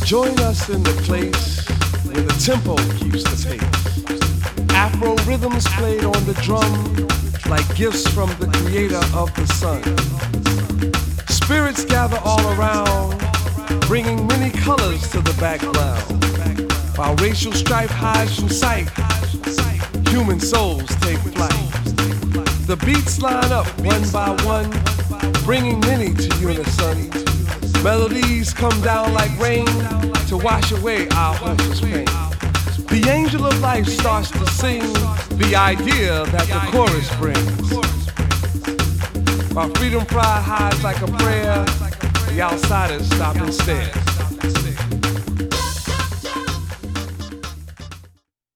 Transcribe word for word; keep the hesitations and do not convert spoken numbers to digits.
Join us in the place where the tempo keeps the pace. Afro rhythms played on the drum like gifts from the creator of the sun. Spirits gather all around, bringing many colors to the background. While racial strife hides from sight, human souls take flight. The beats line up one by one, bringing many to unison. Melodies come down like rain to wash away our hopeless pain. The angel of life starts to sing the idea that the chorus brings. While freedom pride hides like a prayer, the outsiders stop and stare.